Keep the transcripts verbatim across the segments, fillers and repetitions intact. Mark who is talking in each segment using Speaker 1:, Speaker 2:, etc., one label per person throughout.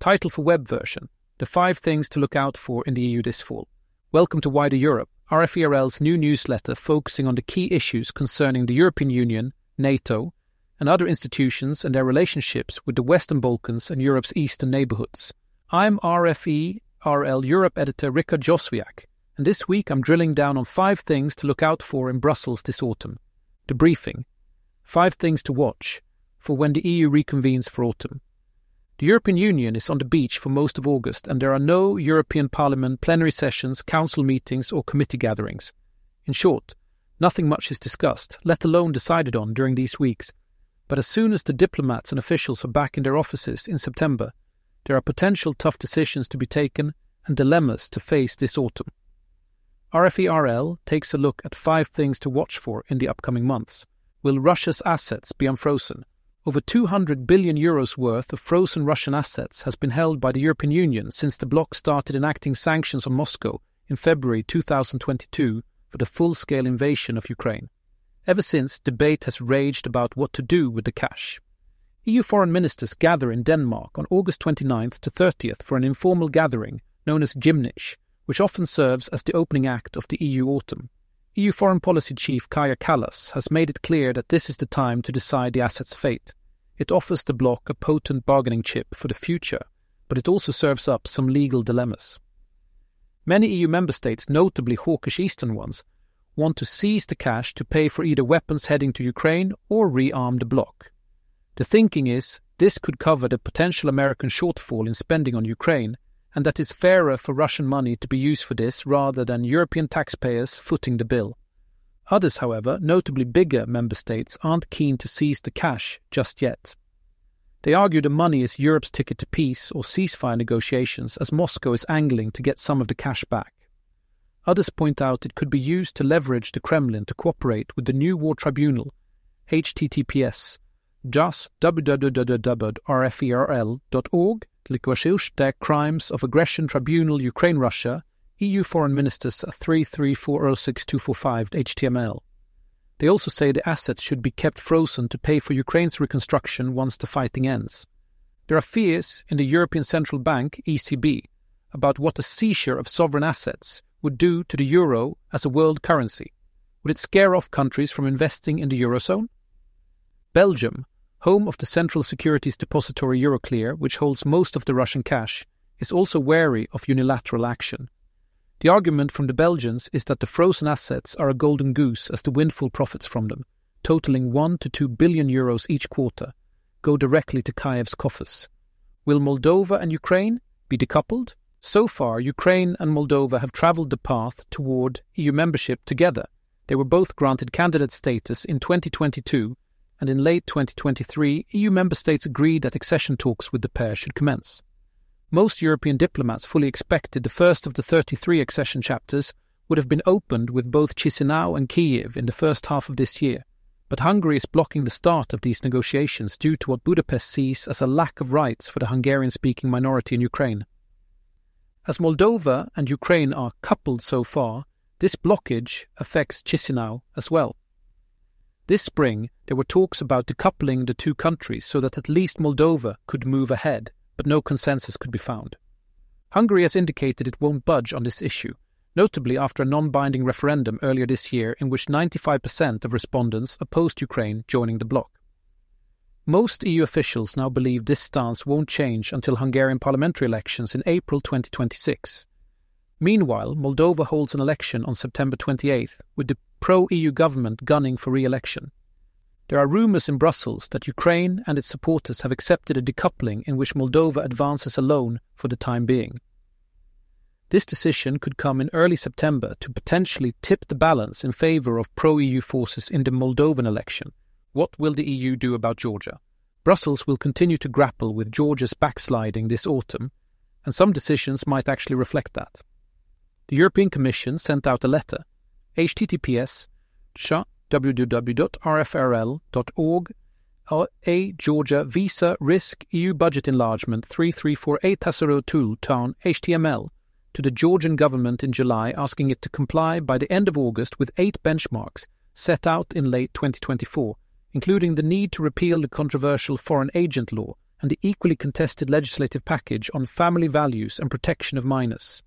Speaker 1: Title for web version: The Five Things to Look Out For in the E U This Fall. Welcome to Wider Europe, R F E R L's new newsletter focusing on the key issues concerning the European Union, NATO, and other institutions and their relationships with the Western Balkans and Europe's eastern neighborhoods. I'm R F E R L Europe editor Richard Joswiak, and this week I'm drilling down on five things to look out for in Brussels this autumn. The briefing. Five things to watch for when the E U reconvenes for autumn. The European Union is on the beach for most of August, and there are no European Parliament plenary sessions, council meetings or committee gatherings. In short, nothing much is discussed, let alone decided on during these weeks. But as soon as the diplomats and officials are back in their offices in September, there are potential tough decisions to be taken and dilemmas to face this autumn. R F E R L takes a look at five things to watch for in the upcoming months. Will Russia's assets be unfrozen? Over two hundred billion euros worth of frozen Russian assets has been held by the European Union since the bloc started enacting sanctions on Moscow in February two thousand twenty-two for the full-scale invasion of Ukraine. Ever since, debate has raged about what to do with the cash. E U foreign ministers gather in Denmark on August twenty-ninth to thirtieth for an informal gathering known as Gymnich, which often serves as the opening act of the E U autumn. E U Foreign Policy Chief Kaja Kallas has made it clear that this is the time to decide the asset's fate. It offers the bloc a potent bargaining chip for the future, but it also serves up some legal dilemmas. Many E U member states, notably hawkish eastern ones, want to seize the cash to pay for either weapons heading to Ukraine or rearm the bloc. The thinking is this could cover the potential American shortfall in spending on Ukraine, and that it's fairer for Russian money to be used for this rather than European taxpayers footing the bill. Others, however, notably bigger member states, aren't keen to seize the cash just yet. They argue the money is Europe's ticket to peace or ceasefire negotiations, as Moscow is angling to get some of the cash back. Others point out it could be used to leverage the Kremlin to cooperate with the new war tribunal, H T T P S just w w w dot r f e r l dot org, der Crimes of Aggression Tribunal Ukraine-Russia, E U Foreign Ministers three three four zero six two four five H T M L. They also say the assets should be kept frozen to pay for Ukraine's reconstruction once the fighting ends. There are fears in the European Central Bank, E C B, about what a seizure of sovereign assets would do to the euro as a world currency. Would it scare off countries from investing in the eurozone? Belgium, home of the Central Securities Depository Euroclear, which holds most of the Russian cash, is also wary of unilateral action. The argument from the Belgians is that the frozen assets are a golden goose as the windfall profits from them, totaling one to two billion euros each quarter, go directly to Kyiv's coffers. Will Moldova and Ukraine be decoupled? So far, Ukraine and Moldova have travelled the path toward E U membership together. They were both granted candidate status in twenty twenty-two, and in late twenty twenty-three, E U member states agreed that accession talks with the pair should commence. Most European diplomats fully expected the first of the thirty-three accession chapters would have been opened with both Chisinau and Kyiv in the first half of this year, but Hungary is blocking the start of these negotiations due to what Budapest sees as a lack of rights for the Hungarian-speaking minority in Ukraine. As Moldova and Ukraine are coupled so far, this blockage affects Chisinau as well. This spring, there were talks about decoupling the two countries so that at least Moldova could move ahead, but no consensus could be found. Hungary has indicated it won't budge on this issue, notably after a non-binding referendum earlier this year in which ninety-five percent of respondents opposed Ukraine joining the bloc. Most E U officials now believe this stance won't change until Hungarian parliamentary elections in April twenty twenty-six. Meanwhile, Moldova holds an election on September twenty-eighth, with the pro-E U government gunning for re-election. There are rumours in Brussels that Ukraine and its supporters have accepted a decoupling in which Moldova advances alone for the time being. This decision could come in early September to potentially tip the balance in favour of pro-E U forces in the Moldovan election. What will the E U do about Georgia? Brussels will continue to grapple with Georgia's backsliding this autumn, and some decisions might actually reflect that. The European Commission sent out a letter, H T T P S w w w dot r f r l dot org, A Georgia Visa Risk E U Budget Enlargement three three four eight two town H T M L to the Georgian government in July, asking it to comply by the end of August with eight benchmarks set out in late twenty twenty-four, including the need to repeal the controversial foreign agent law and the equally contested legislative package on family values and protection of minors.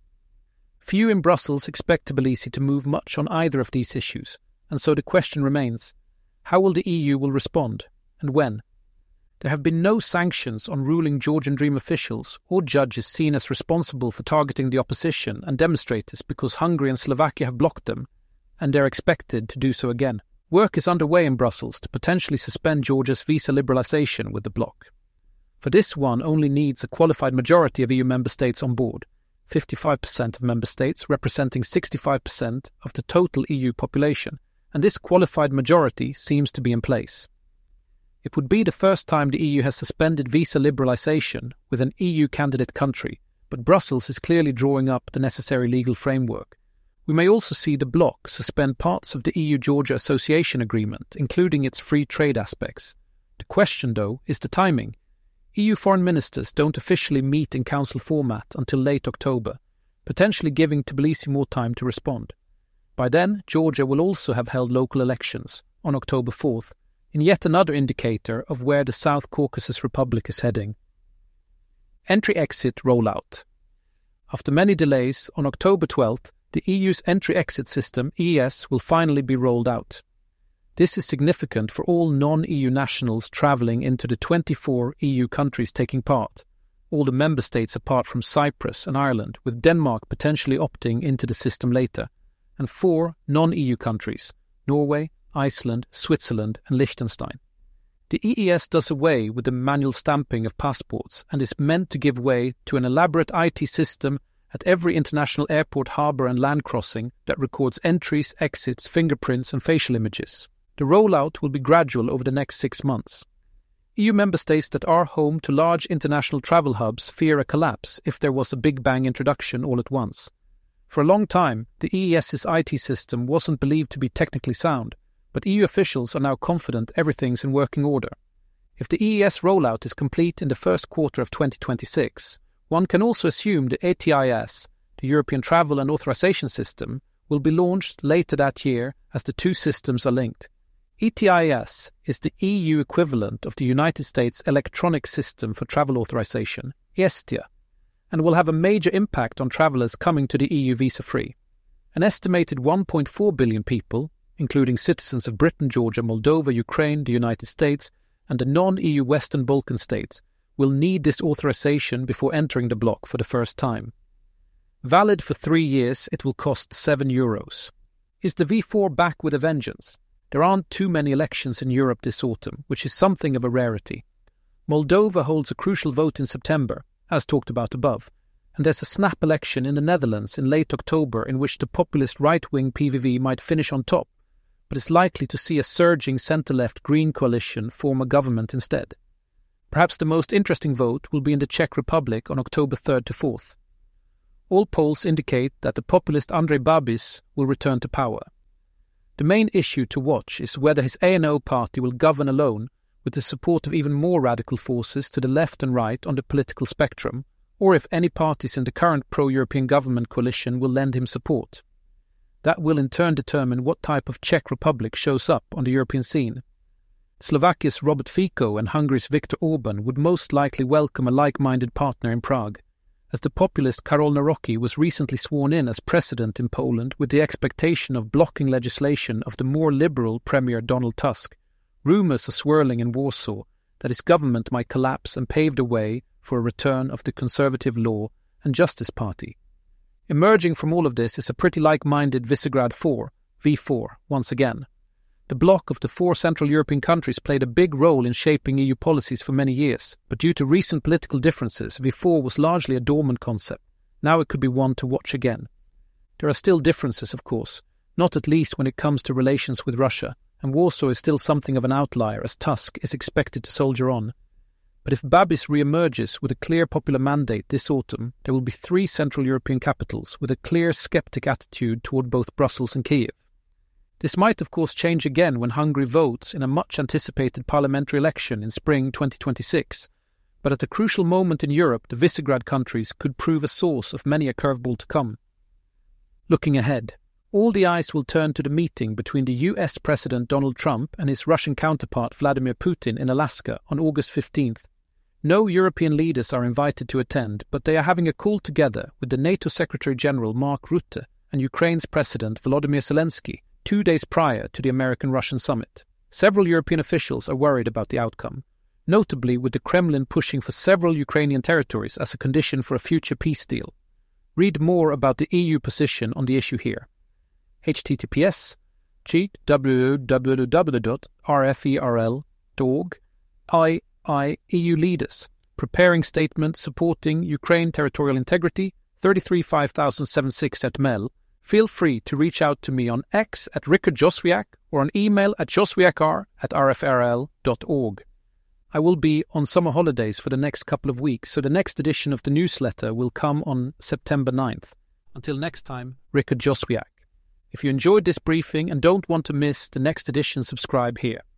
Speaker 1: Few in Brussels expect Tbilisi to move much on either of these issues, and so the question remains, how will the E U will respond, and when? There have been no sanctions on ruling Georgian Dream officials or judges seen as responsible for targeting the opposition and demonstrators because Hungary and Slovakia have blocked them, and they're expected to do so again. Work is underway in Brussels to potentially suspend Georgia's visa liberalisation with the bloc. For this one only needs a qualified majority of E U member states on board, fifty-five percent of member states representing sixty-five percent of the total E U population, and this qualified majority seems to be in place. It would be the first time the E U has suspended visa liberalisation with an E U candidate country, but Brussels is clearly drawing up the necessary legal framework. We may also see the bloc suspend parts of the E U-Georgia Association Agreement, including its free trade aspects. The question, though, is the timing. E U foreign ministers don't officially meet in council format until late October, potentially giving Tbilisi more time to respond. By then, Georgia will also have held local elections, on October fourth, in yet another indicator of where the South Caucasus Republic is heading. Entry-exit rollout. After many delays, on October twelfth, the E U's entry-exit system, E E S, will finally be rolled out. This is significant for all non-E U nationals travelling into the twenty-four E U countries taking part, all the member states apart from Cyprus and Ireland, with Denmark potentially opting into the system later, and four non-E U countries, Norway, Iceland, Switzerland and Liechtenstein. The E E S does away with the manual stamping of passports and is meant to give way to an elaborate I T system at every international airport, harbour and land crossing that records entries, exits, fingerprints and facial images. The rollout will be gradual over the next six months. E U member states that are home to large international travel hubs fear a collapse if there was a Big Bang introduction all at once. For a long time, the EES's I T system wasn't believed to be technically sound, but E U officials are now confident everything's in working order. If the E E S rollout is complete in the first quarter of twenty twenty-six, one can also assume the E T I S, the European Travel and Authorization System, will be launched later that year as the two systems are linked. E T I S is the E U equivalent of the United States Electronic System for Travel Authorization, ESTIA, and will have a major impact on travellers coming to the E U visa-free. An estimated one point four billion people, including citizens of Britain, Georgia, Moldova, Ukraine, the United States, and the non-E U Western Balkan states, will need this authorization before entering the bloc for the first time. Valid for three years, it will cost seven euros. Is the V four back with a vengeance? There aren't too many elections in Europe this autumn, which is something of a rarity. Moldova holds a crucial vote in September, as talked about above, and there's a snap election in the Netherlands in late October in which the populist right-wing P V V might finish on top, but is likely to see a surging centre-left Green coalition form a government instead. Perhaps the most interesting vote will be in the Czech Republic on October third to fourth. All polls indicate that the populist Andrej Babis will return to power. The main issue to watch is whether his A N O party will govern alone with the support of even more radical forces to the left and right on the political spectrum, or if any parties in the current pro-European government coalition will lend him support. That will in turn determine what type of Czech Republic shows up on the European scene. Slovakia's Robert Fico and Hungary's Viktor Orban would most likely welcome a like-minded partner in Prague, as the populist Karol Nawrocki was recently sworn in as president in Poland with the expectation of blocking legislation of the more liberal Premier Donald Tusk. Rumours are swirling in Warsaw that his government might collapse and pave the way for a return of the Conservative Law and Justice Party. Emerging from all of this is a pretty like-minded Visegrad four, V four, once again. The bloc of the four Central European countries played a big role in shaping E U policies for many years, but due to recent political differences, V four was largely a dormant concept. Now it could be one to watch again. There are still differences, of course, not at least when it comes to relations with Russia, and Warsaw is still something of an outlier as Tusk is expected to soldier on. But if Babis re-emerges with a clear popular mandate this autumn, there will be three Central European capitals with a clear sceptic attitude toward both Brussels and Kiev. This might of course change again when Hungary votes in a much-anticipated parliamentary election in spring twenty twenty-six, but at a crucial moment in Europe the Visegrad countries could prove a source of many a curveball to come. Looking ahead, all the eyes will turn to the meeting between the U S President Donald Trump and his Russian counterpart Vladimir Putin in Alaska on August fifteenth. No European leaders are invited to attend, but they are having a call together with the NATO Secretary-General Mark Rutte and Ukraine's President Volodymyr Zelensky two days prior to the American-Russian summit. Several European officials are worried about the outcome, notably with the Kremlin pushing for several Ukrainian territories as a condition for a future peace deal. Read more about the E U position on the issue here. https w w w dot r f e r l dot org I I E U leaders preparing statement supporting Ukraine territorial integrity thirty-three five thousand seventy-six at mail. Feel free to reach out to me on X at Rickard Joswiak or on email at joswiakr at r f r l dot org. I will be on summer holidays for the next couple of weeks, so the next edition of the newsletter will come on September ninth. Until next time, Rickard Joswiak. If you enjoyed this briefing and don't want to miss the next edition, subscribe here.